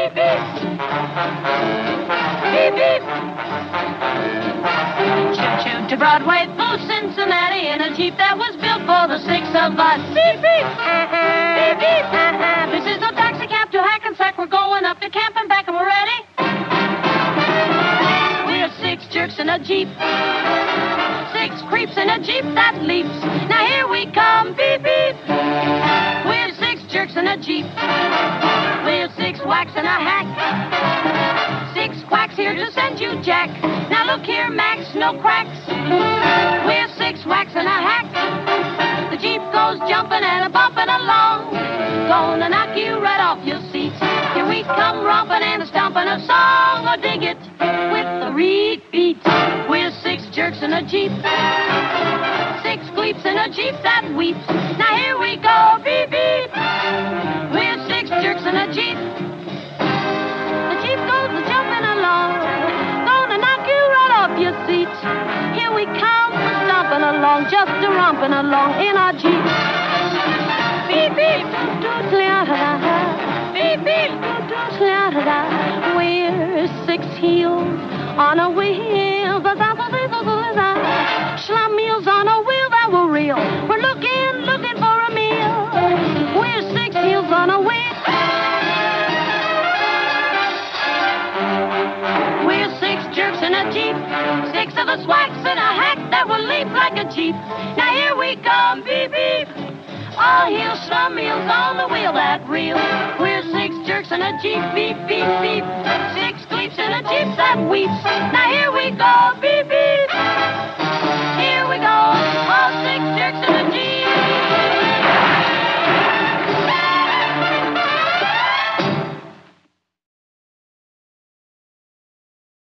beep, beep. Beep, beep. Choo-choo to Broadway through Cincinnati in a Jeep that was built for the six of us. Beep, beep. Beep, beep. This is no taxi cab to Hackensack. We're going up to camp and back, and we're ready. We're six jerks in a Jeep. Six creeps in a Jeep that leaps. Now here we come, beep, beep. We're six jerks in a Jeep. We're six whacks in a hack. Six quacks here to send you Jack. Now look here, Max, no cracks. We're six whacks in a hack. The Jeep goes jumping and a bumping along. Gonna knock you right off your seat. Here we come romping and a stomping a song. Or dig it with the repeat. We're six jerks in a Jeep. Six gleeps in a Jeep that weeps. Now here we go, beep, beep. We're six jerks in a Jeep. The Jeep goes jumping along. Gonna knock you right off your seat. Here we come, stomping along, just a romping along in our Jeep. Beep, beep. Beep, beep. We're six heels on a wheel. Schlummeals on a wheel that will reel. We're looking for a meal. We're six heels on a wheel. We're six jerks in a Jeep. Six of us whacks in a hack that will leap like a Jeep. Now here we come, beep, beep. All heels, schlummeals on the wheel that reel. We're six jerks in a Jeep, beep, beep, beep. Six gleeps in a Jeep that weeps. Now here we go, beep,